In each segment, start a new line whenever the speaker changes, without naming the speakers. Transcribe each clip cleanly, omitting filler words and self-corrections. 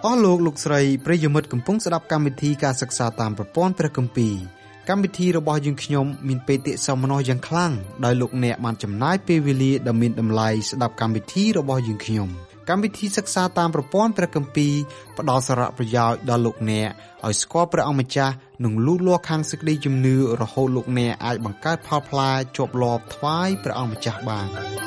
អស់លោកលោកស្រីប្រិយមិត្តកំពុងស្ដាប់កម្មវិធីការសិក្សាតាមប្រព័ន្ធព្រះគម្ពីរកម្មវិធីរបស់យើងខ្ញុំមានបេតិសោមនស្សយ៉ាងខ្លាំងដោយលោកអ្នកបានចំណាយពេលវេលាដ៏មានតម្លៃស្ដាប់កម្មវិធីរបស់យើងខ្ញុំកម្មវិធីសិក្សាតាមប្រព័ន្ធព្រះគម្ពីរផ្ដល់សារៈប្រយោជន៍ដល់លោកអ្នកឲ្យស្គាល់ព្រះអង្គម្ចាស់និងលូតលាស់ខាងសេចក្តីជំនឿរហូតលោកអ្នកអាចបង្កើតផលផ្លែជាប់លាប់ថ្វាយព្រះអង្គម្ចាស់បាន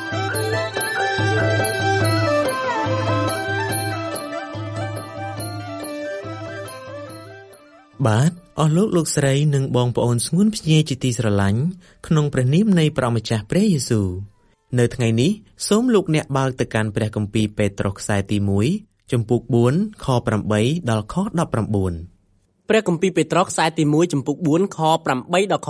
បាទអស់លោកលោកស្រីនិងបងប្អូនស្ងួនភ្ញែជាទីស្រឡាញ់ក្នុងព្រះនាមនៃព្រះម្ចាស់ព្រះយេស៊ូវនៅថ្ងៃនេះសូមលោកអ្នកបើកទៅកាន់ព្រះគម្ពីរពេត្រុសខ្សែទី1ចំពុក4ខ8ដល់ខ19
ព្រះគម្ពីរពេត្រុសខ្សែទី1ចំពុក4ខ8ដល់ខ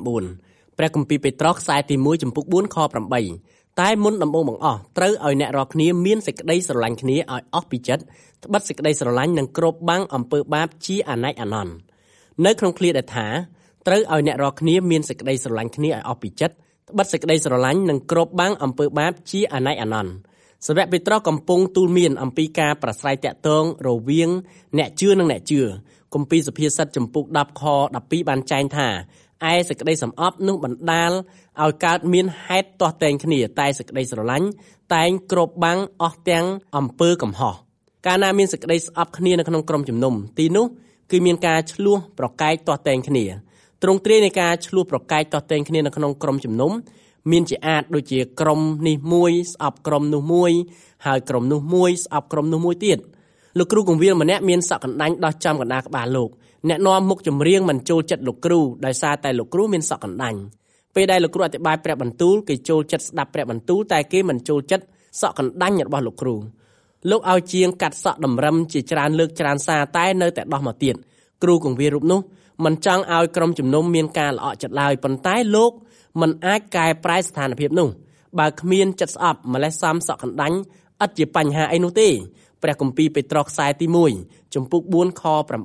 19ព្រះគម្ពីរពេត្រុសខ្សែទី1ចំពុក4ខ8តែមុនដំបូងបង្អស់ត្រូវឲ្យអ្នករាល់គ្នាមានសេចក្តីស្រឡាញ់គ្នាឲ្យអស់ពីចិត្តត្បិតសេចក្តីស្រឡាញ់នឹងគ្របបាំងអំពើបាបជាអនេកអនន្តនៅក្នុងឃ្លាដែលថាត្រូវឲ្យអ្នករាល់គ្នាមានសេចក្តីស្រឡាញ់គ្នាឲ្យអស់ពីចិត្តត្បិតសេចក្តីស្រឡាញ់នឹងគ្របបាំងអំពើបាបជាអនេកអនន្តសាវកពេត្រុសកំពុងទូលមានអំពីការប្រស្រ័យតាក់ទងរវាងអ្នកជឿនិងអ្នកជឿគម្ពីរសុភាសិតចំពុក10ខ12បានចែងថាឯសេចក្តីសំអប់នោះបណ្ដាលឲ្យកើតមានហេតុទាស់តែងគ្នាតែសេចក្តីស្រឡាញ់តែងគ្របបាំងអស់ទាំងអំពើកំហុសកាលណាមានសេចក្តីស្អប់គ្នានៅក្នុងក្រុមជំនុំទីនោះគឺមានការឆ្លោះប្រកែកទាស់តែងគ្នាទ្រង់ទ្រាយនៃការឆ្លោះប្រកែកទាស់តែងគ្នានៅក្នុងក្រុមជំនុំមានជាអាចដូចជាក្រុមនេះមួយស្អប់ក្រុមនោះមួយហើយក្រុមនោះមួយស្អប់ក្រុមនោះមួយទៀតលោកគ្រូកងវិលម្នាក់មានសក់កណ្ដាញដោះចំកណ្ដាលក្បាលលោកអ្នកនាំមុខចម្រៀងមិនចូលចិត្តលោកគ្រូដោយសារតែលោកគ្រូមានសក់កណ្ដាញពេលដែលលោកគ្រូអធិប្បាយព្រះបន្ទូលគេចូលចិត្តស្ដាប់ព្រះបន្ទូលតែគេមិនចូលចិត្តសក់កណ្ដាញរបស់លោកគ្រូលោកឲ្យជាងកាត់សក់តម្រឹមជាច្រើនលើកច្រើនសារតែនៅតែដោះមកទៀតគ្រូកងវិលរូបនោះមិនចង់ឲ្យក្រុមជំនុំមានការល្អក់ចិត្តឡើយប៉ុន្តែលោកមិនអាចកែប្រែស្ថានភាពនោះបើគ្មានចិត្តស្អប់ម្លេះសំសក់កណ្ដាញឥតជាបញ្ហាអីនោះទេព្រះគម្ពីរពេត្រុសខ្សែទី1ចំពុក4ខ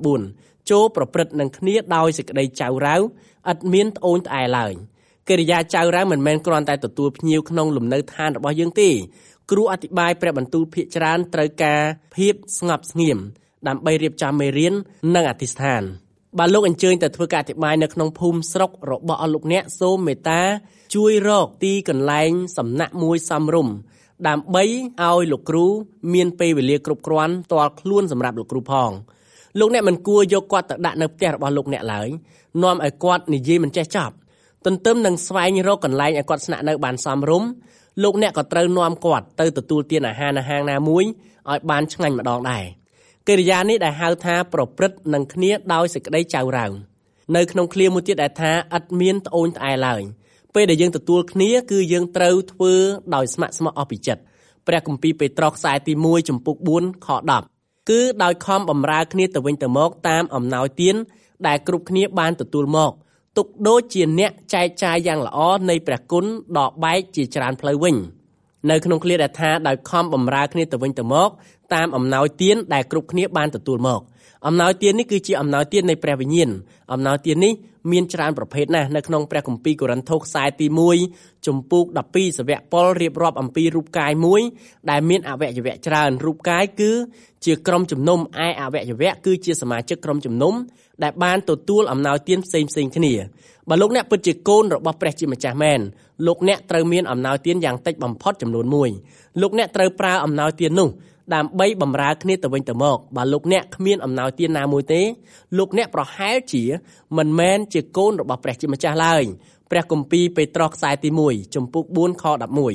9ចូលប្រព្រឹត្តនឹងគ្នាដោយសេចក្តីចៅរាវឥតមានត្អូញត្អែឡើយកិរិយាចៅរាវមិនមែនគ្រាន់តែទទួលភ្ញៀវក្នុងលំនៅឋានរបស់យើងទេគ្រូអធិប្បាយព្រះបន្ទូលភាគច្រើនត្រូវការភាពស្ងប់ស្ងៀមដើម្បីរៀបចំមេរៀននិងអធិស្ឋានបើលោកអញ្ជើញទៅធ្វើការអធិប្បាយនៅក្នុងភូមិស្រុករបស់អស់លោកអ្នកសូមមេត្តាជួយរកទីកន្លែងសំណាក់មួយសមរម្យដើម្បីឲ្យលោកគ្រូមានពេលវេលាគ្រប់គ្រាន់ផ្ទាល់ខ្លួនសម្រាប់លោកគ្រូផងលោកអ្នកមិនគួរយកគាត់ទៅដាក់នៅផ្ទះរបស់លោកអ្នកឡើយនាំឲ្យគាត់និយាយមិនចេះចប់ទន្ទឹមនឹងស្វែងរកកន្លែងឲ្យគាត់ស្នាក់នៅបានសមរម្យលោកអ្នកក៏ត្រូវនាំគាត់ទៅទទួលទានអាហារនៅហាងណាមួយឲ្យបានឆ្ងាញ់ម្ដងដែរកិរិយានេះដែលហៅថាប្រព្រឹត្តនឹងគ្នាដោយសេចក្តីចៅរាវនៅក្នុងឃ្លាមួយទៀតដែលថាឥតមានត្អូញត្អែឡើយពេលដែលយើងទទួលគ្នាគឺយើងត្រូវធ្វើដោយស្ម័គ្រស្មោះអស់ពីចិត្តព្រះគម្ពីរពេត្រុសខ្សែទី1ចំពុក4ខ10គឺដោយខំបម្រើគ្នាទៅវិញទៅមកតាមអំណោយទានដែលគ្រប់គ្នាបានទទួលមកទុកដូចជាអ្នកចែកចាយយ៉ាងល្អនៃព្រះគុណដកបែកជាច្រើនផ្លូវវិញនៅក្នុងឃ្លាដែលថាដោយខំបម្រើគ្នាទៅវិញទៅមកតាមអំណោយទានដែលគ្រប់គ្នាបានទទួលមកអំណោយទាននេះគឺជាអំណោយទាននៃព្រះវិញ្ញាណអំណោយទាននេះមានច្រើនប្រភេទណាស់នៅក្នុងព្រះគម្ពីរកូរិនថូសខ្សែទី1ចំពុក12សាវកប៉ុលរៀបរាប់អំពីរូបកាយមួយដែលមានអវយវៈច្រើនរូបកាយគឺជាក្រុមជំនុំឯអវយវៈគឺជាសមាជិកក្រុមជំនុំដែលបានទទួលអំណោយទានផ្សេងៗគ្នាបើលោកអ្នកពិតជាកូនរបស់ព្រះជាម្ចាស់មែនលោកអ្នកត្រូវមានអំណោយទានយ៉ាងតិចបំផុតចំនួន1លោកអ្នកត្រូវប្រើអំណោយទាននោះដើម្បីបម្រើគ្នាទៅវិញទៅមកបើលោកអ្នកគ្មានអំណោយទានណាមួយទេលោកអ្នកប្រហែលជាមិនមែនជាកូនរបស់ព្រះជាម្ចាស់ឡើយព្រះគម្ពីរពេត្រុសខ្សែទី1ចំពុក4ខ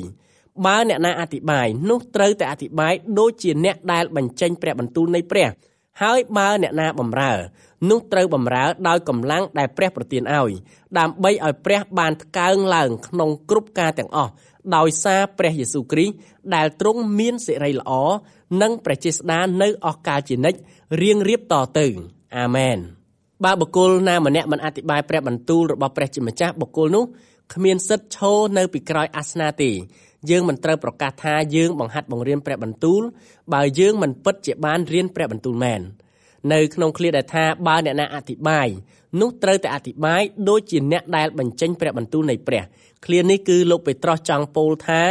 11បើអ្នកណាអធិប្បាយនោះត្រូវតែអធិប្បាយដូចជាអ្នកដែលបញ្ចេញព្រះបន្ទូលនៃព្រះហើយបើអ្នកណាបម្រើនោះត្រូវបម្រើដោយកម្លាំងដែលព្រះប្រទានឲ្យដើម្បីឲ្យព្រះបានថ្កើងឡើងក្នុងគ្រប់ការទាំងអស់ដោយសារព្រះយេស៊ូវគ្រីស្ទដែលទ្រង់មានសិរីល្អនិងព្រះចេស្តានៅអស់កលជានិច្ចរៀងរៀបតទៅអាមែនបើបុគ្គលណាម្នាក់មិនអធិប្បាយព្រះបន្ទូលរបស់ព្រះជាម្ចាស់បុគ្គលនោះគ្មានសិទ្ធិឈរនៅពីក្រោយអាសនៈទេយើងមិនត្រូវប្រកាសថាយើងបង្ហាត់បង្រៀនព្រះបន្ទូលបើយើងមិនពិតជាបានរៀនព្រះបន្ទូលមែននៅក្នុងឃ្លាដែលថាបើអ្នកណាអធិប្បាយនោះត្រូវតែអធិប្បាយដូចជាអ្នកដែលបញ្ចេញព្រះបន្ទូលនៃព្រះឃ្លានេះគឺលោកពេត្រុសចង់ពោលថា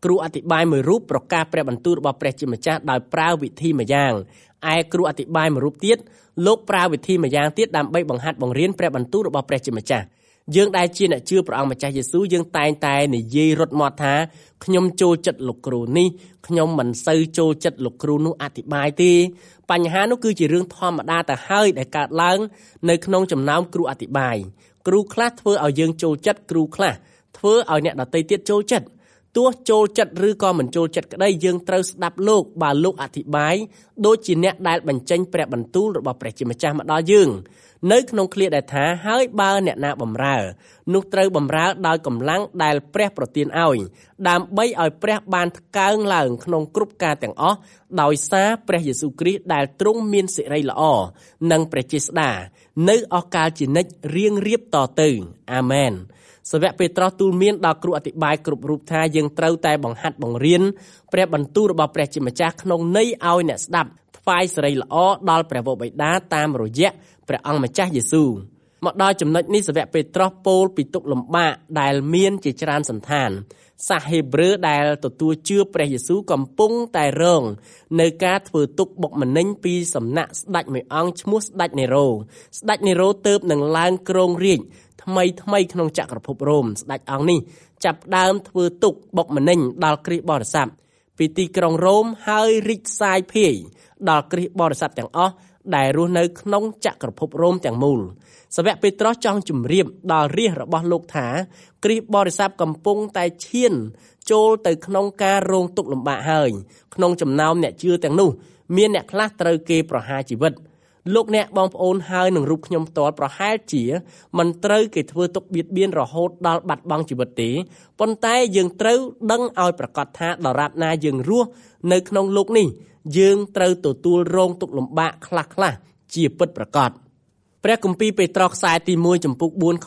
គ្រូអធិប្បាយមួយរូបប្រកាសព្រះបន្ទូលរបស់ព្រះជាម្ចាស់ដោយប្រើវិធីម្យ៉ាងឯគ្រូអធិប្បាយមួយរូបទៀតលោកប្រើវិធីម្យ៉ាងទៀតដើម្បីបង្ហាត់បង្រៀនព្រះបន្ទូលរបស់ព្រះជាម្ចាស់យើងដែលជាអ្នកជឿព្រះអង្គម្ចាស់យេស៊ូវយើងតែងតែនិយាយរត់មាត់ថាខ្ញុំចូលចិត្តលោកគ្រូនេះខ្ញុំមិនសូវចូលចិត្តលោកគ្រូនោះអធិប្បាយទេបញ្ហានោះគឺជារឿងធម្មតាទៅហើយដែលកើតឡើងនៅក្នុងចំណោមគ្រូអធិប្បាយគ្រូខ្លះធ្វើឲ្យយើងចូលចិត្តគ្រូខ្លះធ្វើឲ្យអ្នកដទៃទៀតចូលចិត្តទោះចូលចិត្តឬក៏មិនចូលចិត្តក្តីយើងត្រូវស្ដាប់លោកបើលោកអធិប្បាយដូចជាអ្នកដែលបញ្ចេញព្រះបន្ទូលរបស់ព្រះជាម្ចាស់មកដល់យើងនៅក្នុងឃ្លាដែលថាហើយបើអ្នកណាបម្រើនោះត្រូវបម្រើដោយកម្លាំងដែលព្រះប្រទានឲ្យដើម្បីឲ្យព្រះបានថ្កើងឡើងក្នុងគ្រប់ការទាំងអស់ដោយសារព្រះយេស៊ូវគ្រីស្ទដែលទ្រង់មានសិរីល្អនិងព្រះចេស្តានៅអស់កលជានិច្ចរៀងរៀបតទៅអាមែនសាវកពេត្រុសទូលមានដល់គ្រូអធិប្បាយគ្រប់រូបថាយើងត្រូវតែបង្ហាត់បង្រៀនព្រះបន្ទូលរបស់ព្រះជាម្ចាស់ក្នុងន័យឲ្យអ្នកស្ដាប់ថ្វាយសិរីល្អដល់ព្រះវរបិតាតាមរយៈព្រះអង្គម្ចាស់យេស៊ូវមកដល់ចំណុចនេះសាវកពេត្រុសពោលពីទុក្ខលំបាកដែលមានជាច្រើនសន្តានសាសហេប្រឺដែលទទួលជឿព្រះយេស៊ូវកំពុងតែរងនៅការធ្វើទុក្ខបុកម្នេញពីសំណាក់ស្ដេចមួយអង្គឈ្មោះស្ដេចនេរ៉ូស្ដេចនេរ៉ូទើបនឹងឡើងគ្រងរាជ្យថ្មីក្នុងចក្រភពរ៉ូមស្ដេចអង្គនេះចាប់ផ្ដើមធ្វើទុក្ខបុកម្នេញដល់គ្រីស្ទបរិស័ទពីទីក្រុងរ៉ូមហើយរីកសាយភាយដល់គ្រីស្ទបរិស័ទទាំងអស់ដែលរស់នៅក្នុងចក្រភពរ៉ូមទាំងមូលសាវកពេត្រុសចង់ជម្រាបដល់រាជរបស់លោកថាគ្រីស្ទបរិស័ទកំពុងតែឈានចូលទៅក្នុងការរងទុក្ខលំបាកហើយក្នុងចំណោមអ្នកជឿទាំងនោះមានអ្នកខ្លះត្រូវគេប្រហារជីវិតលោកអ្នកបងប្អូនហើយនឹងរូបខ្ញុំផ្ទាល់ប្រហែលជាមិនត្រូវគេធ្វើទុក្ខបៀតបៀនរហូតដល់បាត់បង់ជីវិតទេប៉ុន្តែយើងត្រូវដឹងឲ្យប្រកាសថាដរាបណាយើងរស់នៅក្នុងលោកនេះយើងត្រូវទទួលរងទុក្ខលំបាកខ្លះជាពិតប្រាកដព្រះគម្ពីរពេត្រុសខ្សែទី1ចំពុក4ខ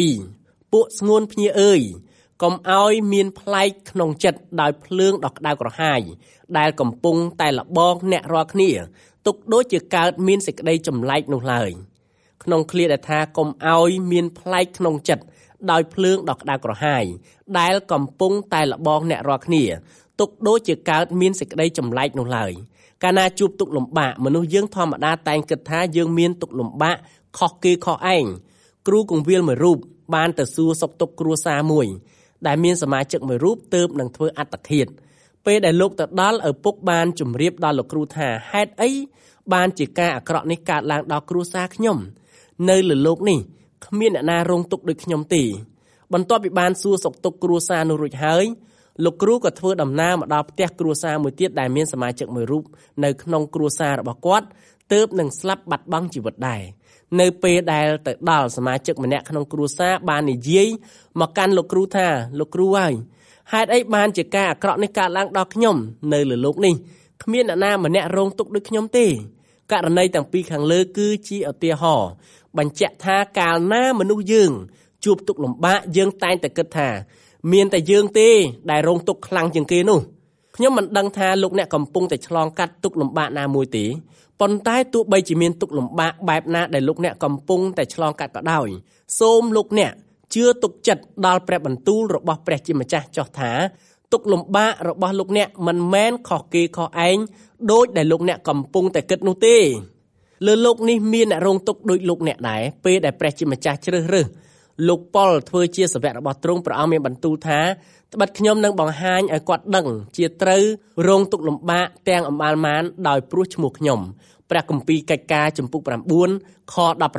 12ពួកស្ងួនភ្ញាអើយកុំឲ្យមានប្លែកក្នុងចិត្តដោយភ្លើងដ៏ក្តៅក្រហាយដែលកំពុងតែលបងអ្នករាល់គ្នាទុកដូចជាកើតមានសេចក្តីចម្លែកនោះឡើយក្នុងឃ្លាដែលថាកុំឲ្យមានប្លែកក្នុងចិត្តដោយភ្លើងដ៏ក្តៅក្រហាយដែលកំពុងតែលបងអ្នករាល់គ្នាទុកដូចជាកើតមានសេចក្តីចម្លែកនោះឡើយកាលណាជួបទុក្ខលំបាកមនុស្សយើងធម្មតាតែងគិតថាយើងមានទុក្ខលំបាកខុសគេខុសឯងគ្រូកងវិលមួយរូបបានទៅសួរសុខទុក្ខគ្រួសារមួយដែលមានសមាជិកមួយរូបទើបនឹងធ្វើអត្តឃាតពេលដែលលោកទៅដល់ឪពុកបានជម្រាបដល់លោកគ្រូថាហេតុអីបានជាការអាក្រក់នេះកើតឡើងដល់គ្រួសារខ្ញុំនៅលើโลกនេះគ្មានអ្នកណារងទុក្ខដូចខ្ញុំទេបន្ទាប់ពីបានសួរសុខទុក្ខគ្រួសារនោះរួចហើយលោកគ្រូក៏ធ្វើដំណើរមកដល់ផ្ទះគ្រួសារមួយទៀតដែលមានសមាជិកមួយរូបនៅក្នុងគ្រួសាររបស់គាត់ទើបនឹងស្លាប់បាត់បង់ជីវិតដែរនៅពេលដែលទៅដល់សមាជិកម្នាក់ក្នុងគ្រួសារបាននិយាយមកកាន់លោកគ្រូថាលោកគ្រូហើយហេតុអីបានជាការអាក្រក់នេះកើតឡើងដល់ខ្ញុំនៅលើโลกនេះគ្មានអ្នកណាម្នាក់រងទុក្ខដូចខ្ញុំទេករណីទាំងពីរខាងលើគឺជាឧទាហរណ៍បញ្ជាក់ថាកាលណាមនុស្សយើងជួបទុក្ខលំបាកយើងតែងតែគិតថាមានតែយើងទេដែលរងទុក្ខខ្លាំងជាងគេនោះខ្ញុំមិនដឹងថាលោកអ្នកកំពុងតែឆ្លងកាត់ទុក្ខលំបាកណាមួយទេប៉ុន្តែទោះបីជាមានទុក្ខលំបាកបែបណាដែលលោកអ្នកកំពុងតែឆ្លងកាត់ក៏ដោយសូមលោកអ្នកជឿទុកចិត្តដល់ព្រះបន្ទូលរបស់ព្រះជាម្ចាស់ចុះថាទុក្ខលំបាករបស់លោកអ្នកមិនមែនខុសគេខុសឯងដូចដែលលោកអ្នកកំពុងតែគិតនោះទេលើโลกនេះមានអ្នករងទុក្ខដូចលោកអ្នកដែរពេលដែលព្រះជាម្ចាស់ជ្រើសរើសលោកប៉ុលធ្វើជាសាវករបស់ទ្រង់ព្រះអង្គមានបន្ទូលថាត្បិតខ្ញុំនឹងបង្ហាញឲ្យគាត់ដឹងជាត្រូវរងទុក្ខលំបាកទាំងអម្បាលម៉ានដោយព្រោះឈ្មោះខ្ញុំព្រះគម្ពីរកិច្ចការចំពុក9ខ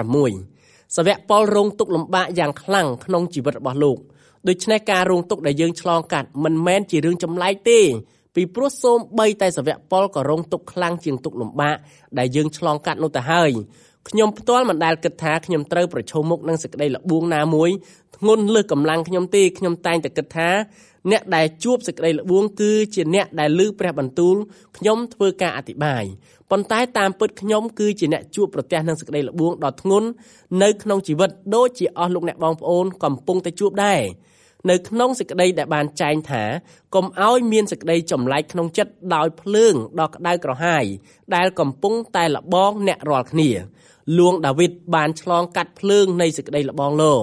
16សាវកប៉ុលរងទុក្ខលំបាកយ៉ាងខ្លាំងក្នុងជីវិតរបស់លោកដូច្នេះការរងទុក្ខដែលយើងឆ្លងកាត់មិនមែនជារឿងចម្លែកទេពីព្រោះសូម្បីតែសាវកប៉ុលក៏រងទុក្ខខ្លាំងជាងទុក្ខលំបាកដែលយើងឆ្លងកាត់នោះទៅហើយខ្ញុំផ្ទាល់មិនដែលគិតថាខ្ញុំត្រូវប្រឈមមុខនឹងសេចក្តីល្បួងណាមួយធ្ងន់លើសកម្លាំងខ្ញុំទេខ្ញុំតែងតែគិតថាអ្នកដែលជួបសេចក្តីល្បួងគឺជាអ្នកដែលឮព្រះបន្ទូលខ្ញុំធ្វើការអធិប្បាយប៉ុន្តែតាមពិតខ្ញុំគឺជាអ្នកជួបប្រទះនឹងសេចក្តីល្បួងដ៏ធ្ងន់នៅក្នុងជីវិតដូចជាអស់លោកអ្នកបងប្អូនកំពុងតែជួបដែរនៅក្នុងសេចក្តីដែលបានចែងថាកុំឲ្យមានសេចក្តីចម្លែកក្នុងចិត្តដោយភ្លើងដ៏ក្តៅក្រហាយដែលកំពុងតែលបងអ្នករាល់គ្នាលួងដាវីតបានឆ្លងកាត់ភ្លើងនៃសេចក្តីលបងលោ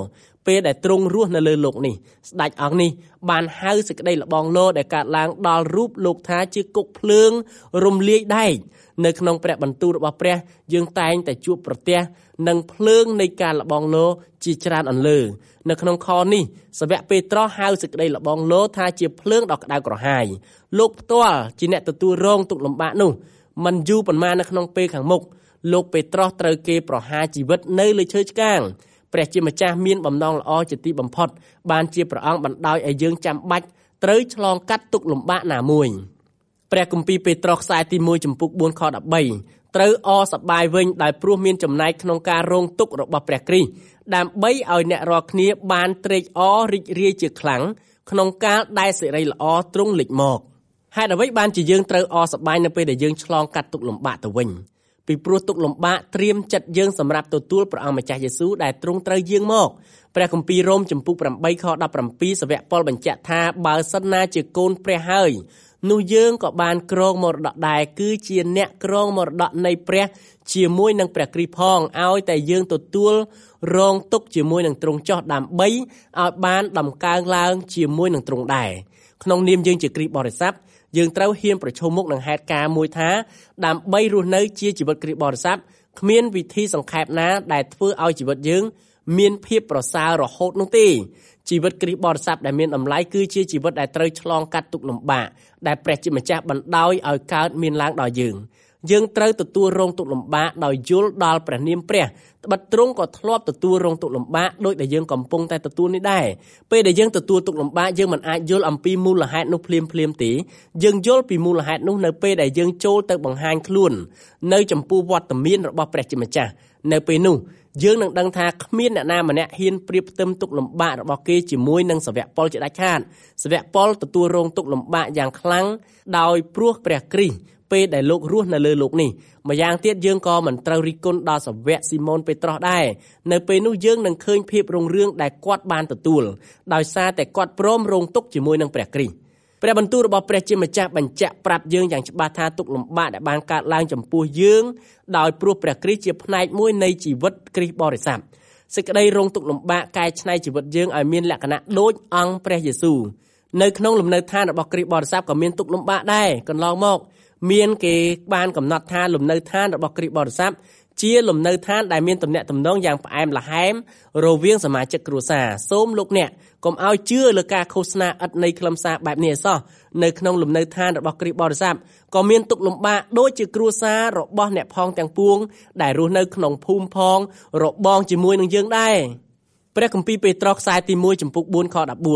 ពេលដែលទ្រង់រស់នៅលើលោកនេះស្ដេចអង្គនេះបានហៅសេចក្តីល្បងលោដែលកើតឡើងដល់រូបលោកថាជាគុកភ្លើងរំលាយដែកនៅក្នុងព្រះបន្ទូលរបស់ព្រះយើងតែងតែជួបប្រទះនឹងភ្លើងនៃការល្បងលោជាច្រើនអន្លើនៅក្នុងខនេះសាវកពេត្រុសហៅសេចក្តីល្បងលោថាជាភ្លើងដ៏ក្តៅក្រហាយលោកផ្ទាល់ជាអ្នកទទួលរងទុក្ខលំបាកនោះមិនយូរប៉ុន្មាននៅក្នុងពេលខាងមុខលោកពេត្រុសត្រូវគេប្រហារជីវិតនៅលើឈើឆ្កាងព្រះជាម្ចាស់មានបំណងល្អជាទីបំផុតបានជាព្រះអង្គបណ្ដោយឲ្យយើងចាំបាច់ត្រូវឆ្លងកាត់ទុក្ខលំបាកណាមួយព្រះគម្ពីរពេត្រុសខ្សែទី1ចំពុក4ខ13ត្រូវអរសប្បាយវិញដោយព្រោះមានចំណែកក្នុងការរងទុក្ខរបស់ព្រះគ្រីស្ទដើម្បីឲ្យអ្នករាល់គ្នាបានត្រេកអររីករាយជាខ្លាំងក្នុងកាលដែលសិរីល្អទ្រង់លេចមកហេតុអ្វីបានជាយើងត្រូវអរសប្បាយនៅពេលដែលយើងឆ្លងកាត់ទុក្ខលំបាកទៅវិញពីព្រោះទុក្ខលំបាកត្រៀមចិត្តយើងសម្រាប់ទទួលព្រះអង្គម្ចាស់យេស៊ូវដែលទ្រង់ត្រូវយាងមកព្រះគម្ពីររ៉ូមចំពុក8ខ17សាវកប៉ុលបញ្ជាក់ថាបើសិនណាជាកូនព្រះហើយនោះយើងក៏បានក្រងមរតកដែរគឺជាអ្នកក្រងមរតកនៃព្រះជាមួយនឹងព្រះគ្រីស្ទផងឲ្យតែយើងទទួលរងទុក្ខជាមួយនឹងទ្រង់ចោះដើម្បីឲ្យបានដំកើងឡើងជាមួយនឹងទ្រង់ដែរក្នុងនាមយើងជាគ្រីស្ទបរិស័ទយើងត្រូវហ៊ានប្រឈមមុខនឹងហេតុការណ៍មួយថាដើម្បីរស់នៅជាជីវិតគ្រីស្ទបរិស័ទគ្មានវិធីសង្ខេបណាដែលធ្វើឲ្យជីវិតយើងមានភាពប្រសើររហូតនោះទេជីវិតគ្រីស្ទបរិស័ទដែលមានតម្លៃគឺជាជីវិតដែលត្រូវឆ្លងកាត់ទុក្ខលំបាកដែលព្រះជាម្ចាស់បណ្ដោយឲ្យកើតមានឡើងដល់យើងត្រូវទទួលរងទុក្ខលំបាកដោយយល់ដល់ព្រះនាមព្រះត្បិតទ្រង់ក៏ធ្លាប់ទទួលរងទុក្ខលំបាកដោយដែលយើងកំពុងតែទទួលនេះដែរពេលដែលយើងទទួលទុក្ខលំបាកយើងមិនអាចយល់អំពីមូលហេតុនោះភ្លាមទេយើងយល់ពីមូលហេតុនោះនៅពេលដែលយើងចូលទៅបង្ហាញខ្លួននៅចំពោះវត្តមានរបស់ព្រះជាម្ចាស់នៅពេលនោះយើងនឹងដឹងថាគ្មានអ្នកណាម្នាក់ហ៊ានប្រៀបផ្ទឹមទុក្ខលំបាករបស់គេជាមួយនឹងសាវកប៉ុលជាដាច់ខាតសាវកប៉ុលទទួលរងទុក្ខលំបាកយ៉ាងខ្លាំងដោយព្រោះព្រះគ្រីស្ទពេលដែលលោករស់នៅលើលោកនេះម្យ៉ាងទៀតយើងក៏មិនត្រូវរិះគន់ដល់សាវកស៊ីម៉ូនពេត្រុសដែរនៅពេលនោះយើងនឹងឃើញភាពរុងរឿងដែលគាត់បានទទួលដោយសារតែគាត់ព្រមរងទុក្ខជាមួយនឹងព្រះគ្រីស្ទព្រះបន្ទូលរបស់ព្រះជាម្ចាស់បញ្ជាក់ប្រាប់យើងយ៉ាងច្បាស់ថាទុក្ខលំបាកដែលបានកើតឡើងចំពោះយើងដោយព្រោះព្រះគ្រីស្ទជាផ្នែកមួយនៃជីវិតគ្រីស្ទបរិស័ទសេចក្តីរងទុក្ខលំបាកកែច្នៃជីវិតយើងឲ្យមានលក្ខណៈដូចអង្គព្រះយេស៊ូវនៅក្នុងលំនៅឋានរបស់គ្រីស្ទបរិស័ទក៏មានទុក្ខលំបាកដែរកន្លងមកមានគេបានកំណត់ថាលំនៅឋានរបស់គ្រីស្ទបរិស័ទជាលំនៅឋានដែលមានទំនាក់ទំនងយ៉ាងផ្អែមល្ហែមរវាងសមាជិកគ្រួសារសូមលោកអ្នកកុំឲ្យជឿលើការឃោសនាឥតនៃខ្លឹមសារបែបនេះឯសោះនៅក្នុងលំនៅឋានរបស់គ្រីស្ទបរិស័ទក៏មានទុក្ខលំបាកដូចជាគ្រួសាររបស់អ្នកផងទាំងពួងដែលរស់នៅក្នុងភូមិផងរបងជាមួយនឹងយើងដែរព្រះគម្ពីរពេត្រុសខ្សែទី1ចំពុក4ខ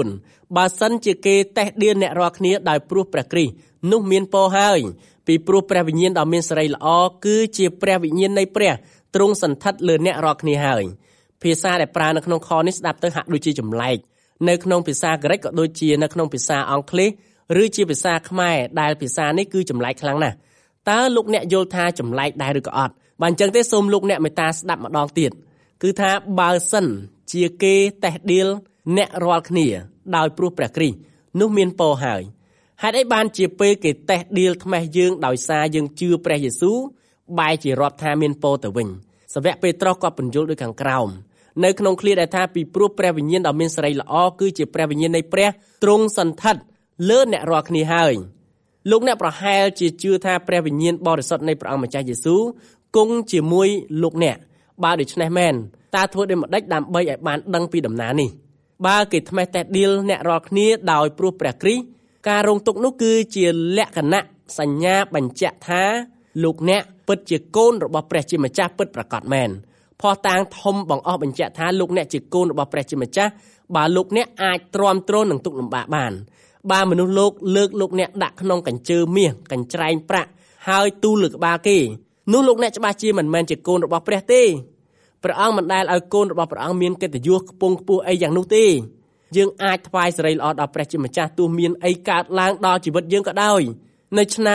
14បើសិនជាគេតេះដៀនអ្នករាល់គ្នាដោយព្រោះព្រះគ្រីស្ទនោះមានពរហើយពីព្រោះព្រះវិញ្ញាណដ៏មានសេរីល្អគឺជាព្រះវិញ្ញាណនៃព្រះទ្រង់សន្ធិដ្ឋលើអ្នករាល់គ្នាហើយភាសាដែលប្រើនៅក្នុងខនេះស្ដាប់ទៅហាក់ដូចជាចម្លែកនៅក្នុងភាសាក្រិកក៏ដូចជានៅក្នុងភាសាអង់គ្លេសឬជាភាសាខ្មែរដែលភាសានេះគឺចម្លែកខ្លាំងណាស់តើលោកអ្នកយល់ថាចម្លែកដែរឬក៏អត់បើអញ្ចឹងទេសូមលោកអ្នកមេត្តាស្ដាប់ម្ដងទៀតគឺថាបើសិនជាគេតេះដៀលអ្នករាល់គ្នាដោយព្រោះព្រះគ្រីស្ទនោះមានពរហើយហេតុអីបានជាពេលគេតេះដៀលថ្មេះយើងដោយសារយើងជឿព្រះយេស៊ូវបែរជារាប់ថាមានពរទៅវិញសាវកពេត្រុសក៏បញ្យល់ដូចខាងក្រោមនៅក្នុងឃ្លាដែលថាពីព្រោះព្រះវិញ្ញាណដ៏មានសេរីល្អគឺជាព្រះវិញ្ញាណនៃព្រះទ្រង់សន្ធិដ្ឋលើអ្នករាល់គ្នាហើយលោកអ្នកប្រហែលជាជឿថាព្រះវិញ្ញាណបរិសុទ្ធនៃព្រះអង្គម្ចាស់យេស៊ូវគង់ជាមួយលោកអ្នកបើដូច្នេះមែនតើធ្វើដូចម្ដេចដើម្បីឲ្យបានដឹងពីដំណើរនេះបើគេថ្មេះតេះដៀលអ្នករាល់គ្នាដោយព្រោះព្រះគ្រីស្ទការរងទុក្ខនោះគឺជាលក្ខណៈសញ្ញាបញ្ជាក់ថាលោកអ្នកពិតជាកូនរបស់ព្រះជាម្ចាស់ពិតប្រាកដមែនភស្តុតាងធំបង្អស់បញ្ជាក់ថាលោកអ្នកជាកូនរបស់ព្រះជាម្ចាស់បើលោកអ្នកអាចទ្រាំទ្រនឹងទុក្ខលំបាកបានបើមនុស្សលោកលើកលោកអ្នកដាក់ក្នុងកញ្ជើមាសកញ្ច្រែងប្រាក់ហើយទូលលើក្បាលគេនោះលោកអ្នកច្បាស់ជាមិនមែនជាកូនរបស់ព្រះទេព្រះអង្គមិនដែលឲ្យកូនរបស់ព្រះអង្គមានកិត្តិយសខ្ពង់ខ្ពស់អីយ៉ាងនោះទេយើងអាចថ្វាយសេរីល្អដល់ព្រះជាម្ចាស់ទោះមានអីកើតឡើងដល់ជីវិតយើងក៏ដោយនៅឆ្នាំ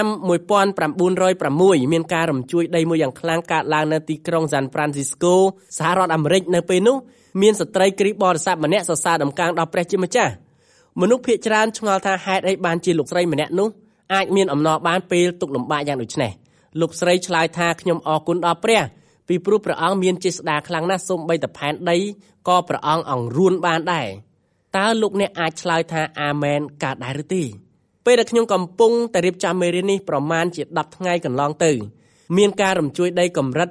1906មានការរំជួយដីមួយយ៉ាងខ្លាំងកើតឡើងនៅទីក្រុងសានហ្វ្រាន់ស៊ីស្កូសហរដ្ឋអាមេរិកនៅពេលនោះមានស្ត្រីគ្រីស្ទបរិស័ទម្នាក់សរសើរដំកើងដល់ព្រះជាម្ចាស់មនុស្សភាគច្រើនឆ្ងល់ថាហេតុអីបានជាលោកស្រីម្នាក់នោះអាចមានអំណរបានពេលទុក្ខលំបាកយ៉ាងដូចនេះលោកស្រីឆ្លើយថាខ្ញុំអរគុណដល់ព្រះពីព្រោះព្រះអង្គមានចេស្តាខ្លាំងណាស់សូម្បីតែផែនដីក៏ព្រះអង្គអង្រួនបានដែរតើលោកអ្នកអាចឆ្លើយថាអាមែនកើតដែរឬទេពេលដែលខ្ញុំកំពុងតែរៀបចំមេរៀននេះប្រមាណជា10ថ្ងៃកន្លងទៅមានការរំជួយដីកម្រិត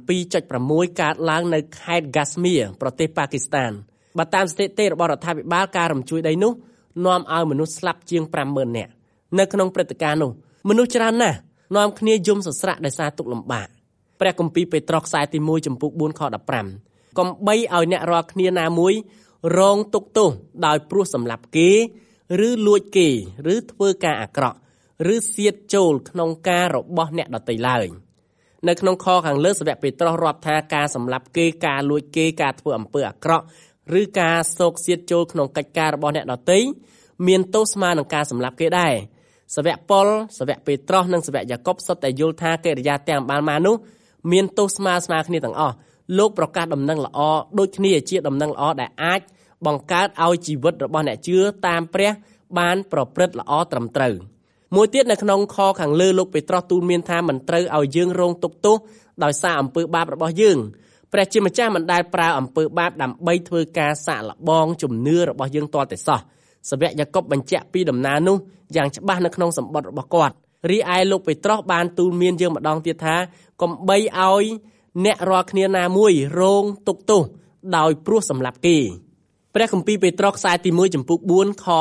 7.6 កើតឡើងនៅខេត្ត Kashmir ប្រទេសប៉ាគីស្ថានបើតាមស្ថិតិរបស់រដ្ឋាភិបាលការរំជួយដីនោះនាំឲ្យមនុស្សស្លាប់ជាង 50,000 នាក់នៅក្នុងព្រឹត្តិការណ៍នោះមនុស្សច្រើនណាស់នាំគ្នាយំសស្រាក់ដោយសារទុក្ខលំបាកព្រះគម្ពីរពេត្រុសខ្សែទី1ចំពុក4ខ15កុំបីឲ្យអ្នករាល់គ្នាណាមួយរងទុក្ខទោសដោយព្រោះសម្លាប់គេឬលួចគេឬធ្វើការអាក្រក់ឬសៀតចូលក្នុងការរបស់អ្នកដទៃឡើយនៅក្នុងខខាងលើសាវកពេត្រុសរាប់ថាការសម្លាប់គេការលួចគេការធ្វើអំពើអាក្រក់ឬការសោកសៀតចូលក្នុងកិច្ចការរបស់អ្នកដទៃមានទោសស្មើនឹងការសម្លាប់គេដែរសាវកប៉ុលសាវកពេត្រុសនិងសាវកយ៉ាកុបសុទ្ធតែយល់ថាកិរិយាទាំងបានមកនោះមានទោសស្មើគ្នាទាំងអស់លោកប្រកាសដំណឹងល្អដូចគ្នាជាដំណឹងល្អដែលអាចបង្កើតឲ្យជីវិតរបស់អ្នកជឿតាមព្រះបានប្រព្រឹត្តល្អត្រឹមត្រូវមួយទៀតនៅក្នុងខខាងលើលោកពេត្រុសទូលមានថាមិនត្រូវឲ្យយើងរងទុក្ខទោសដោយសារអំពើបាបរបស់យើងព្រះជាម្ចាស់មិនដែលប្រើអំពើបាបដើម្បីធ្វើការសាកល្បងជំនឿរបស់យើងទាល់តែសោះសាវកយ៉ាកុបបញ្ជាក់ពីដំណើរនោះយ៉ាងច្បាស់នៅក្នុងសម្បត្តិរបស់គាត់រីឯលោកពេត្រុសបានទូលមានយើងម្ដងទៀតថាកុំបីឲ្យអ្នករាល់គ្នាណាមួយរងទុក្ខទោសដោយព្រោះសម្លាប់គេព្រះគម្ពីរពេត្រុសខ្សែទី1ចំពុក4ខ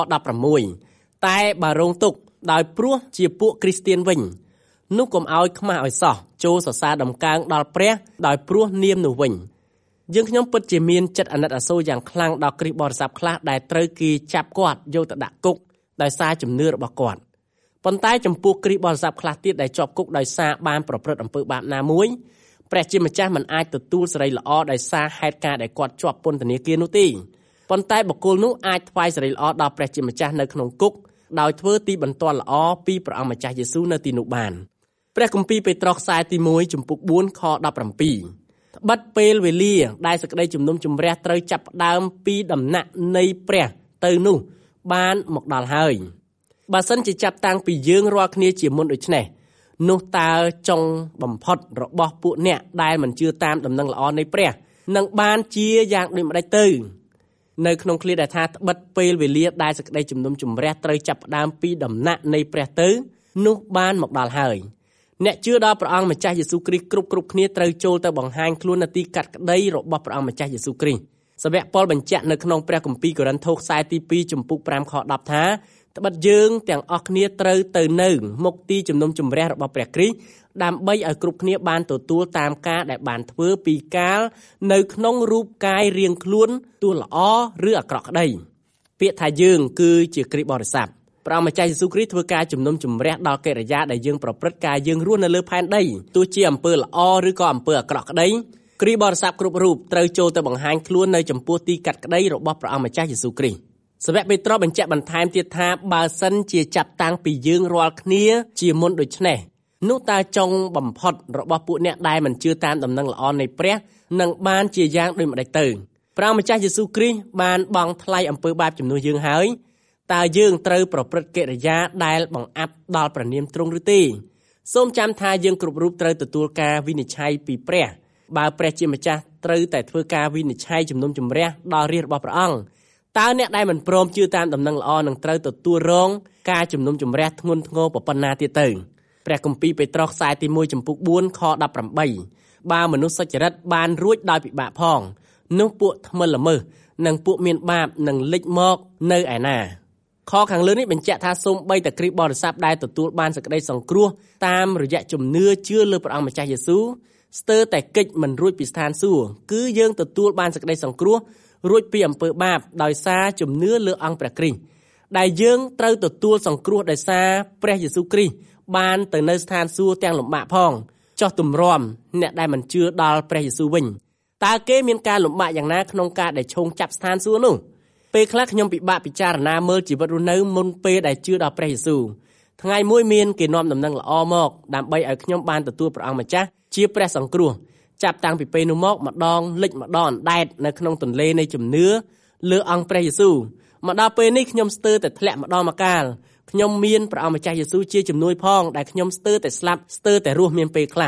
16តែបើរងទុក្ខដោយព្រោះជាពួកគ្រីស្ទានវិញនោះកុំឲ្យខ្មាស់ឲ្យសោះចូលសរសើរដំកើងដល់ព្រះដោយព្រោះនាមនោះវិញយើងខ្ញុំពិតជាមានចិត្តអាណិតអាសូរយ៉ាងខ្លាំងដល់គ្រីស្ទបរិស័ទខ្លះដែលត្រូវគេចាប់គាត់យកទៅដាក់គុកដោយសារជំនឿរបស់គាត់ប៉ុន្តែចំពោះគ្រីស្ទបរិស័ទខ្លះទៀតដែលជាប់គុកដោយសារបានប្រព្រឹត្តអំពើបាបណាមួយព្រះជាម្ចាស់មិនអាចទទួលសេរីល្អដោយសារហេតុការណ៍ដែលគាត់ជាប់ពន្ធនាគារនោះទេប៉ុន្តែបុគ្គលនោះអាចថ្វាយសេរីល្អដល់ព្រះជាម្ចាស់នៅក្នុងគុកដោយធ្វើទីបន្ទាល់ល្អពីព្រះអង្គម្ចាស់យេស៊ូវនៅទីនោះបានព្រះគម្ពីរពេត្រុសខ្សែទី1ចំពុក4ខ17ត្បិតពេលវេលាដែលសេចក្តីជំនុំជម្រះត្រូវចាប់ផ្ដើមពីដំណាក់នៃព្រះទៅនោះបានមកដល់ហើយបើសិនជាចាប់តាំងពីយើងរាល់គ្នាជាមុនដូច្នេះនោះតើចុងបំផុតរបស់ពួកអ្នកដែលមិនជឿតាមដំណឹងល្អនៃព្រះនឹងបានជាយ៉ាងដូចម្ដេចទៅនៅក្នុងឃ្លាដែលថាត្បិតពេលវេលាដែលសេចក្តីជំនុំជម្រះត្រូវចាប់ផ្ដើមពីដំណាក់នៃព្រះទៅនោះបានមកដល់ហើយអ្នកជឿដល់ព្រះអង្គម្ចាស់យេស៊ូវគ្រីស្ទគ្រប់គ្នាត្រូវចូលទៅបង្ហាញខ្លួននៅទីកាត់ក្តីរបស់ព្រះអង្គម្ចាស់យេស៊ូវគ្រីស្ទសាវកប៉ុលបញ្ជាក់នៅក្នុងព្រះគម្ពីរកូរិនថូសខ្សែទី2ចំពុក5ខ10ថាត្បិតយើងទាំងអស់គ្នាត្រូវទៅនៅមុខទីជំនុំជម្រះរបស់ព្រះគ្រីស្ទដើម្បីឲ្យគ្រប់គ្នាបានទទួលតាមការដែលបានធ្វើពីកាលនៅក្នុងរូបកាយរាងខ្លួនទោះល្អឬអាក្រក់ក្តីពាក្យថាយើងគឺជាគ្រីស្ទបរិស័ទព្រះម្ចាស់យេស៊ូវគ្រីស្ទធ្វើការជំនុំជម្រះដល់កិរិយាដែលយើងប្រព្រឹត្តការយើងរស់នៅលើផែនដីទោះជាអំពើល្អឬក៏អំពើអាក្រក់ក្តីគ្រីស្ទបរិស័ទគ្រប់រូបត្រូវចូលទៅបង្ហាញខ្លួននៅចំពោះទីកាត់ក្តីរបស់ព្រះម្ចាស់យេស៊ូវគ្រីស្ទសាវកពេត្រុសបញ្ជាក់បន្ថែមទៀតថាបើសិនជាចាប់តាំងពីយើងរាល់គ្នាជាមុនដូច្នេះនោះតើចុងបំផុតរបស់ពួកអ្នកដែលមិនជឿតាមដំណឹងល្អនៃព្រះនឹងបានជាយ៉ាងដូចម្ដេចទៅព្រះម្ចាស់យេស៊ូវគ្រីស្ទបានបង់ថ្លៃអំពើបាបជំនួសយើងហើយតើយើងត្រូវប្រព្រឹត្តកិរិយាដែលបង្អាប់ដល់ព្រះនាមទ្រង់ឬទេសូមចាំថាយើងគ្រប់រូបត្រូវទទួលការវិនិច្ឆ័យពីព្រះបើព្រះជាម្ចាស់ត្រូវតែធ្វើការវិនិច្ឆ័យជំនុំជម្រះដល់រាជរបស់ព្រះអង្គតើអ្នកដែលមិនព្រមជឿតាមដំណឹងល្អនឹងត្រូវទទួលរងការជំនុំជម្រះធ្ងន់ធ្ងរប៉ុណ្ណាទៀតទៅព្រះគម្ពីរពេត្រុសខ្សែទី1ចំពុក4ខ18បើមនុស្សសុចរិតបានរួចដោយពិបាកផងនោះពួកថ្មិលល្មើសនិងពួកមានបាបនឹងលេចមកនៅឯណាខខាងលើនេះបញ្ជាក់ថាសូម្បីតែគ្រីស្ទបរិស័ទដែលទទួលបានសេចក្តីសង្គ្រោះតាមរយៈជំនឿជឿលើព្រះអង្គម្ចាស់យេស៊ូវស្ទើរតែកិច្ចមិនរួចពីស្ថានសួគ៌គឺយើងទទួលបានសេចក្តីសង្គ្រោះរួចពីអំពើបាបដោយសារជំនឿលើអង្គព្រះគ្រីស្ទដែលយើងត្រូវទទួលសង្គ្រោះដោយសារព្រះយេស៊ូវគ្រីស្ទបានទៅនៅស្ថានសួគ៌ទាំងលំបាកផងចោះទម្រាំអ្នកដែលមិនជឿដល់ព្រះយេស៊ូវវិញតើគេមានការលំបាកយ៉ាងណាក្នុងការដែលឈោងចាប់ស្ថានសួគ៌នោះពេលខ្លះខ្ញុំពិបាកពិចារណាមើលជីវិតរស់នៅមុនពេលដែលជឿដល់ព្រះយេស៊ូវថ្ងៃមួយមានគេនាំដំណឹងល្អមកដើម្បីឲ្យខ្ញុំបានទទួលព្រះអង្គម្ចាស់ជាព្រះសង្គ្រោះចាប់តាំងពីពេលនោះមកម្ដងលិចម្ដងអណ្ដែតនៅក្នុងទន្លេនៃជំនឿលើអង្គព្រះយេស៊ូវមកដល់ពេលនេះខ្ញុំស្ទើរតែធ្លាក់ម្ដងម្កាលខ្ញុំមានព្រះអង្គម្ចាស់យេស៊ូវជាជំនួយផងដែលខ្ញុំស្ទើរតែស្លាប់ស្ទើរតែរស់មានពេលខ្លះ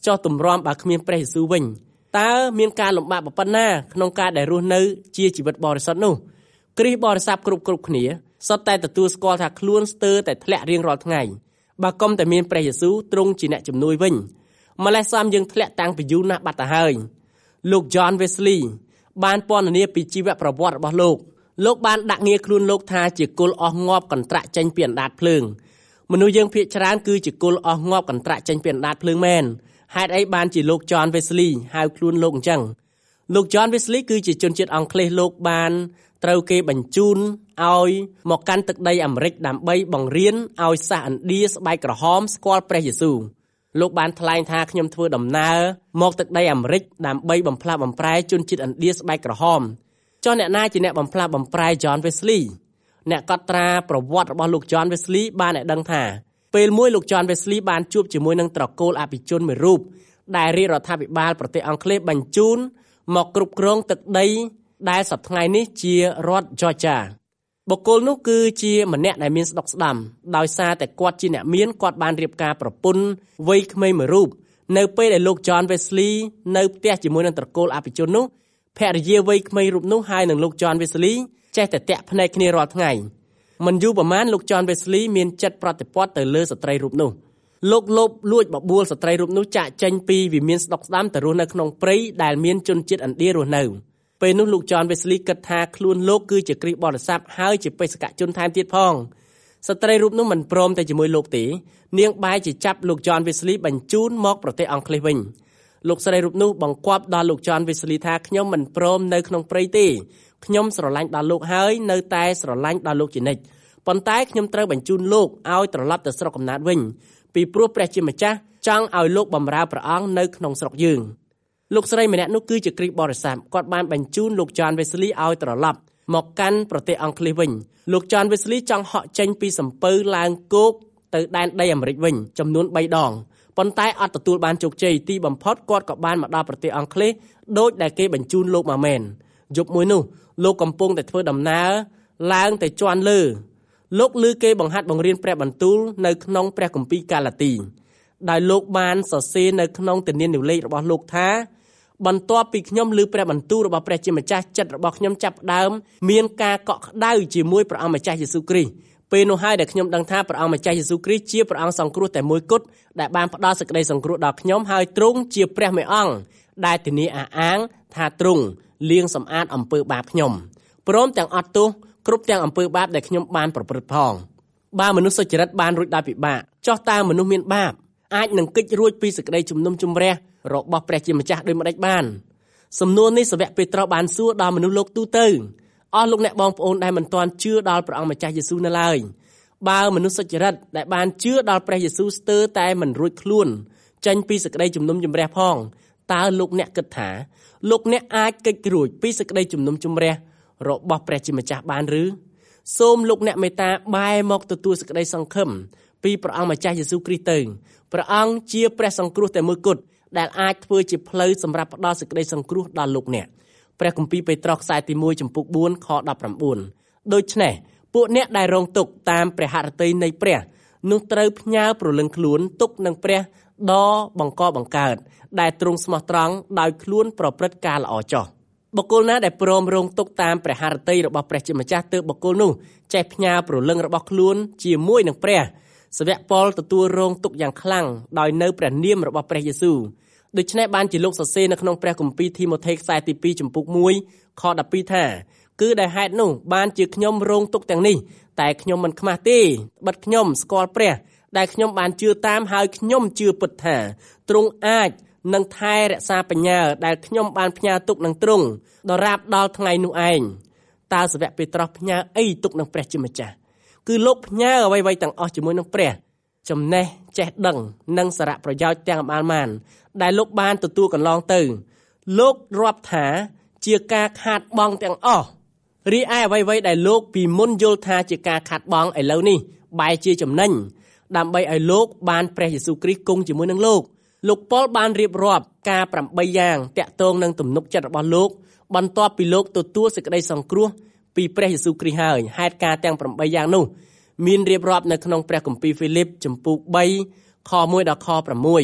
ចោះទម្រាំបើគ្មានព្រះយេស៊ូវវិញតើមានការលំបាកប៉ុណ្ណាក្នុងការដែលរស់នៅជាជីវិតបរិសុទ្ធនោះគ្រីស្ទបរិស័ទគ្រប់គ្នាសុទ្ធតែទទួលស្គាល់ថាខ្លួនស្ទើរតែធ្លាក់រៀងរាល់ថ្ងៃបើកុំតែមានព្រះយេស៊ូវទ្រង់ជាអ្នកជំនួយវិញម្លេះសំយើងធ្លាក់តាំងពីយូរណាស់បាត់ទៅហើយលោក John Wesley បានពណ៌នាពីជីវប្រវត្តិរបស់លោកបានដាក់ងារខ្លួនលោកថាជាគុលអស់ងាប់កន្ត្រាក់ចេញពីអណ្ដាតភ្លើងមនុស្សយើងភាគច្រើនគឺជាគុលអស់ងាប់កន្ត្រាក់ចេញពីអណ្ដាតភ្លើងមែនហេតុអីបានជាលោក John Wesley ហៅខ្លួនលោកអញ្ចឹងលោក John Wesley គឺជាជនជាតិអង់គ្លេសលោកបានត្រូវគេបញ្ជូនឲ្យមកកាន់ទឹកដីអាមេរិកដើម្បីបង្រៀនឲ្យសាសឥណ្ឌាស្បែកក្រហមស្គាល់ព្រះយេស៊ូវលោកបានថ្លែងថាខ្ញុំធ្វើដំណើរមកទឹកដីអាមេរិកដើម្បីបំផ្លាស់បំប្រែជនជាតិឥណ្ឌាស្បែកក្រហមចុះអ្នកណាជាអ្នកបំផ្លាស់បំប្រែ John Wesley អ្នកកត់ត្រាប្រវត្តិរបស់លោក John Wesley បានឲ្យដឹងថាពេលមួយលោក John Wesley បានជួបជាមួយនឹងត្រកូលអភិជនមួយរូបដែលរាជរដ្ឋាភិបាលប្រទេសអង់គ្លេសបញ្ជូនមកគ្រប់គ្រងទឹកដីដែលសប្តាហ៍ថ្ងៃនេះជារដ្ឋ Georgia បុគ្គលនោះគឺជាម្នាក់ដែលមានស្ដុកស្ដាំដោយសារតែគាត់ជាអ្នកគាត់បានរៀបការប្រពន្ធវ័យក្មេងមួយរូបនៅពេលដែលលោក John Wesley នៅផ្ទះជាមួយនឹងត្រកូលអភិជននោះភរិយាវ័យក្មេងរូបនោះហើយនឹងលោក John Wesley ចេះតែតាក់ភ្នែកគ្នារាល់ថ្ងៃមិនយូរប៉ុន្មានលោក John Wesley មានចិត្តប្រតិព័ទ្ធទៅលើស្ត្រីរូបនោះលោកលបលួចបបួលស្ត្រីរូបនោះចាក់ចេញពីវិមានស្ដុកស្ដាំទៅរស់នៅក្នុងព្រៃដែលមានជនជាតិឥណ្ឌារស់នៅពេលនោះលោក John Wesley គិតថាខ្លួនលោកគឺជាគ្រីស្ទបរិស័ទហើយជាបេសកជនថែមទៀតផងស្ត្រីរូបនោះមិនព្រមតែជាមួយលោកទេនាងបែរជាចាប់លោក John Wesley បញ្ជូនមកប្រទេសអង់គ្លេសវិញលោកស្រីរូបនោះបង្គាប់ដល់លោក John Wesley ថាខ្ញុំមិនព្រមនៅក្នុងព្រៃទេខ្ញុំស្រឡាញ់ដល់លោកហើយនៅតែស្រឡាញ់ដល់លោកជានិច្ចប៉ុន្តែខ្ញុំត្រូវបញ្ជូនលោកឲ្យត្រឡប់ទៅស្រុកកំណើតវិញពីព្រោះព្រះជាម្ចាស់ចង់ឲ្យលោកបម្រើព្រះអង្គនៅក្នុងស្រុកយើងលោកស្រីម្នាក់នោះគឺជាគ្រីស្ទបរិស័ទគាត់បានបញ្ជូនលោក John Wesley ឲ្យត្រឡប់មកកាន់ប្រទេសអង់គ្លេសវិញលោក John Wesley ចង់ហក់ចេញពីសំពៅឡើងគោកទៅដែនដីអាមេរិកវិញចំនួន3ដងប៉ុន្តែអត់ទទួលបានជោគជ័យទីបំផុតគាត់ក៏បានមកដល់ប្រទេសអង់គ្លេសដោយដែលគេបញ្ជូនលោកមកមែនយប់មួយនោះលោកកំពុងតែធ្វើដំណើរឡើងទៅជាន់លើលោកឮគេបង្ហាត់បង្រៀនព្រះបន្ទូលនៅក្នុងព្រះគម្ពីរកាឡាទីដែលលោកបានសរសេរនៅក្នុងទនានុលេខរបស់លោកថាបន្ទាប់ពីខ្ញុំឮព្រះបន្ទូលរបស់ព្រះជាម្ចាស់ចិត្តរបស់ខ្ញុំចាប់ផ្ដើមមានការកក់ក្ដៅជាមួយព្រះអង្គម្ចាស់យេស៊ូវគ្រីស្ទពេលនោះហើយដែលខ្ញុំដឹងថាព្រះអង្គម្ចាស់យេស៊ូវគ្រីស្ទជាព្រះអង្គសង្គ្រោះតែមួយគត់ដែលបានផ្ដល់សេចក្តីសង្គ្រោះដល់ខ្ញុំហើយទ្រង់ជាព្រះមេអង្គដែលធានាអះអាងថាទ្រង់លាងសម្អាតអំពើបាបខ្ញុំព្រមទាំងអត់ទោសគ្រប់ទាំងអំពើបាបដែលខ្ញុំបានប្រព្រឹត្តផងបើមនុស្សសុចរិតបានរួចដោយពិបាកចុះតើមនុស្សមានបាបអាចនឹងគេចរួចពីសេចក្តីជំនុំជម្រះរបស់ព្រះជាម្ចាស់ដូចម្តេចបានសំណួរនេះសាវកពេត្រុសបានសួរដល់មនុស្សលោកទូទៅអស់លោកអ្នកបងប្អូនដែលមិនទាន់ជឿដល់ព្រះអង្គម្ចាស់យេស៊ូវនៅឡើយបើមនុស្សសុចរិតដែលបានជឿដល់ព្រះយេស៊ូវស្ទើរតែមិនរួចខ្លួនចេញពីសេចក្តីជំនុំជម្រះផងតើលោកអ្នកគិតថាលោកអ្នកអាចគេចរួចពីសេចក្តីជំនុំជម្រះរបស់ព្រះជាម្ចាស់បានឬសូមលោកអ្នកមេត្តាបែរមកទទួលសេចក្តីសង្ឃឹមពីព្រះអង្គម្ចាស់យេស៊ូវគ្រីស្ទទៅព្រះអង្គជាព្រះសង្គ្រោះតែមួយគត់ដែលអាចធ្វើជាផ្លូវសម្រាប់ផ្ដល់សេចក្តីសង្គ្រោះដល់លោកអ្នកព្រះគម្ពីរពេត្រុសខ្សែទី1ចំពុក4ខ19ដូច្នេះពួកអ្នកដែលរងទុក្ខតាមព្រះហឫទ័យនៃព្រះនោះត្រូវផ្ញើព្រលឹងខ្លួនទុកនឹងព្រះដ៏បង្កបង្កើតដែលទ្រង់ស្មោះត្រង់ដោយខ្លួនប្រព្រឹត្តការល្អចោះបុគ្គលណាដែលព្រមរងទុក្ខតាមព្រះហឫទ័យរបស់ព្រះជាម្ចាស់ទើបបុគ្គលនោះចេះផ្ញើព្រលឹងរបស់ខ្លួនជាមួយនឹងព្រះសាវកប៉ុលទទួលរងទុក្ខយ៉ាងខ្លាំងដោយនៅព្រះនាមរបស់ព្រះយេស៊ូវដូច្នេះបានជាលោកសរសេរនៅក្នុងព្រះគម្ពីរធីម៉ូថេខ្សែទី2ចំពុក1ខ12ថាគឺដែលហេតុនោះបានជាខ្ញុំរងទុក្ខទាំងនេះតែខ្ញុំមិនខ្មាស់ទេបិទខ្ញុំស្គាល់ព្រះដែលខ្ញុំបានជឿតាមហើយខ្ញុំជឿពិតថាទ្រង់អាចនឹងថែរក្សាបញ្ញាដែលខ្ញុំបានផ្ញើទុកនឹងទ្រង់ដរាបដល់ថ្ងៃនោះឯងតើសាវកពេត្រុសផ្ញើអីទុកនឹងព្រះជាម្ចាស់គឺលោកផ្ញើអ្វីៗទាំងអស់ជាមួយនឹងព្រះចំណេះចេះដឹងនិងសារៈប្រយោជន៍ទាំងអម្បានដែលលោកបានទទួលកន្លងទៅលោករាប់ថាជាការខាតបង់ទាំងអស់រីឯអ្វីៗដែលលោកពីមុនយល់ថាជាការខាតបង់ឥឡូវនេះបែរជាចំណេញដើម្បីឲ្យលោកបានព្រះយេស៊ូវគ្រីស្ទគង់ជាមួយនឹងលោកប៉ុលបានរៀបរាប់ការ8យ៉ាងតាក់ទងនឹងទំនុកចិត្តរបស់លោកបន្ទាប់ពីលោកទទួលសេចក្តីសង្គ្រោះពីព្រះយេស៊ូវគ្រីស្ទហើយហេតុការទាំង8យ៉ាងនោះមានរៀបរាប់នៅក្នុងព្រះគម្ពីរហ្វីលីបចំពុក3ខ1ដល់ខ6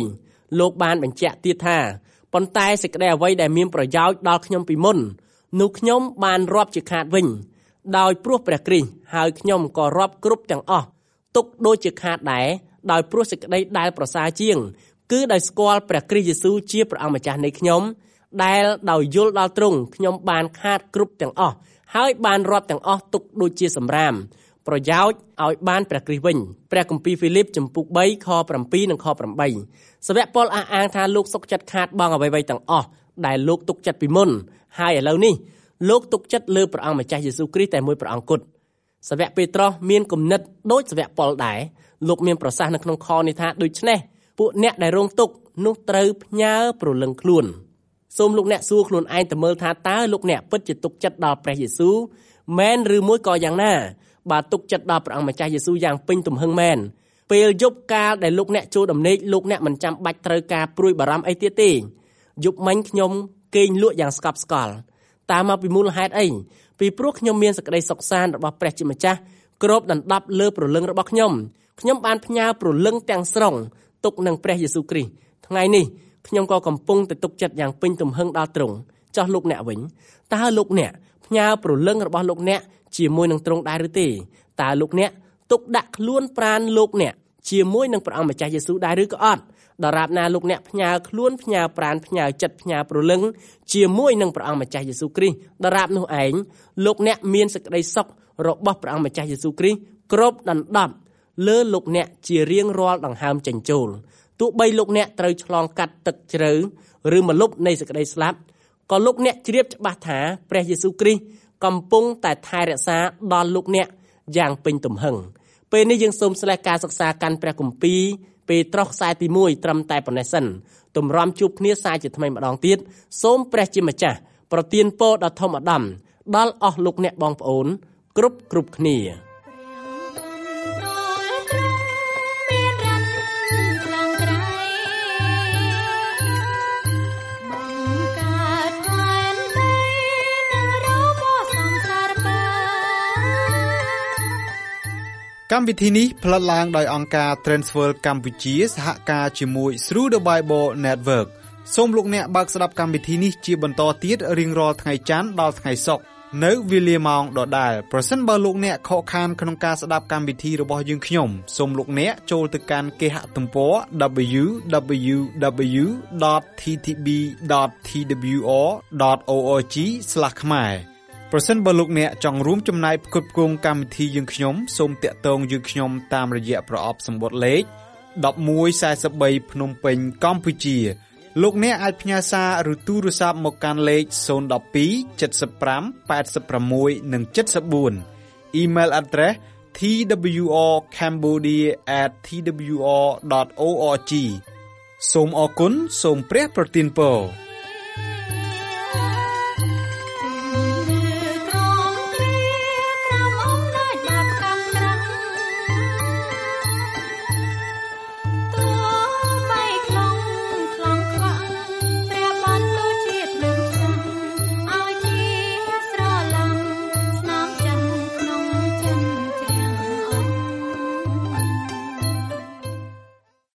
លោកបានបញ្ជាក់ទៀតថាប៉ុន្តែសេចក្តីអ្វីដែលមានប្រយោជន៍ដល់ខ្ញុំពីមុននោះខ្ញុំបានរាប់ជាខាតវិញដោយព្រោះព្រះគ្រីស្ទហើយខ្ញុំក៏រាប់គ្រប់ទាំងអស់ទុកដូចជាខាតដែរដោយព្រោះសេចក្តីដែលប្រសើរជាងគឺដោយស្គាល់ព្រះគ្រីស្ទយេស៊ូវជាព្រះអង្គម្ចាស់នៃខ្ញុំដែលដោយយល់ដល់ទ្រង់ខ្ញុំបានខាតគ្រប់ទាំងអស់ហើយបានរាប់ទាំងអស់ទុកដូចជាសម្រាមប្រយោជន៍ឲ្យបានព្រះគ្រីស្ទវិញព្រះគម្ពីរហ្វីលីបចំពុក3ខ7និងខ8សាវកប៉ុលអះអាងថាលោកសុខចិត្តខាតបង់អ្វីៗទាំងអស់ដែលលោកទុកចិត្តពីមុនហើយឥឡូវនេះលោកទុកចិត្តលើព្រះអង្គម្ចាស់យេស៊ូវគ្រីស្ទតែមួយព្រះអង្គគត់សាវកពេត្រុសមានគំនិតដូចសាវកប៉ុលដែរលោកមានប្រសាសន៍នៅក្នុងខនេះថាដូច្នេះពួកអ្នកដែលរងទុក្ខនោះត្រូវផ្ញើព្រលឹងខ្លួនសូមលោកអ្នកសួរខ្លួនឯងទៅមើលថាតើលោកអ្នកពិតជាទុកចិត្តដល់ព្រះយេស៊ូវមែនឬមួយក៏យ៉ាងណាបើទុកចិត្តដល់ព្រះអង្គម្ចាស់យេស៊ូវយ៉ាងពេញទំហឹងមែនពេលយប់កាលដែលលោកអ្នកចូលដំណេកលោកអ្នកមិនចាំបាច់ត្រូវការព្រួយបារម្ភអីទៀតទេយប់មិញខ្ញុំគេងលក់យ៉ាងស្កប់ស្កល់តាមមកពីមូលហេតុអីពីព្រោះខ្ញុំមានសេចក្តីសុខសាន្តរបស់ព្រះជាម្ចាស់គ្របដណ្ដប់លើព្រលឹងរបស់ខ្ញុំបានផ្ញើព្រលឹងទាំងស្រុងទុកនឹងព្រះយេស៊ូវគ្រីស្ទថ្ងៃនេះខ្ញុំក៏កំពុងតែទុកចិត្តយ៉ាងពេញទំហឹងដល់ទ្រង់ចោះលោកអ្នកវិញតើលោកអ្នកផ្ញើព្រលឹងរបស់លោកអ្នកជាមួយនឹងទ្រង់ដែរឬទេតើលោកអ្នកទុកដាក់ខ្លួនប្រាណលោកអ្នកជាមួយនឹងព្រះអង្គម្ចាស់យេស៊ូវដែរឬក៏អត់ដរាបណាលោកអ្នកផ្ញើខ្លួនផ្ញើប្រាណផ្ញើចិត្តផ្ញើព្រលឹងជាមួយនឹងព្រះអង្គម្ចាស់យេស៊ូវគ្រីស្ទដរាបនោះឯងលោកអ្នកមានសេចក្តីសុខរបស់ព្រះអង្គម្ចាស់យេស៊ូវគ្រីស្ទគ្រប់ដណ្ដប់លើលោកអ្នកជារៀងរាល់ដង្ហើមចេញចូលទោះបីលោកអ្នកត្រូវឆ្លងកាត់ទឹកជ្រៅឬម្លប់នៃសេចក្តីស្លាប់ក៏លោកអ្នកជ្រាបច្បាស់ថាព្រះយេស៊ូវគ្រីស្ទកំពុងតែថែរក្សាដល់លោកអ្នកយ៉ាងពេញទំហឹងពេលនេះយើងសូមស្លេះការសិក្សាកាន់ព្រះគម្ពីរពេត្រុសខ្សែទី1ត្រឹមតែប៉ុណ្ណេះសិនទម្រាំជួបគ្នាសាជាថ្មីម្ដងទៀតសូមព្រះជាម្ចាស់ប្រទានពរដ៏ធំឧត្តមដល់អស់លោកអ្នកបងប្អូនគ្រប់គ្នា
កម្មវិធីនេះផ្លាត់ឡើងដោយអង្គការ Transworld កម្ពុជាសហការជាមួយ Through the Bible Network សូមលោកអ្នកបើកស្ដាប់កម្មវិធីនេះជាបន្តទៀតរៀងរាល់ថ្ងៃច័ន្ទដល់ថ្ងៃសុក្រនៅវេលាម៉ោងដដែលប្រសិនបើលោកអ្នកខកខានក្នុងការស្ដាប់កម្មវិធីរបស់យើងខ្ញុំសូមលោកអ្នកចូលទៅកាន់គេហទំព័រ www.ttb.twr.org/ ខ្មែរប្រសិនបើលោកអ្នកចង់រួមចំណែកផ្គត់ផ្គង់កម្មវិធីយើងខ្ញុំសូមតាក់ទងយើងខ្ញុំតាមរយៈប្រអប់សម្បត្តិលេខ1143ភ្នំពេញកម្ពុជាលោកអ្នកអាចផ្ញើសារឬទូរស័ព្ទមកកាន់លេខ012 75 86 និង 74 Email address twrcambodia@twr.org សូមអរគុណសូមព្រះប្រទានពរ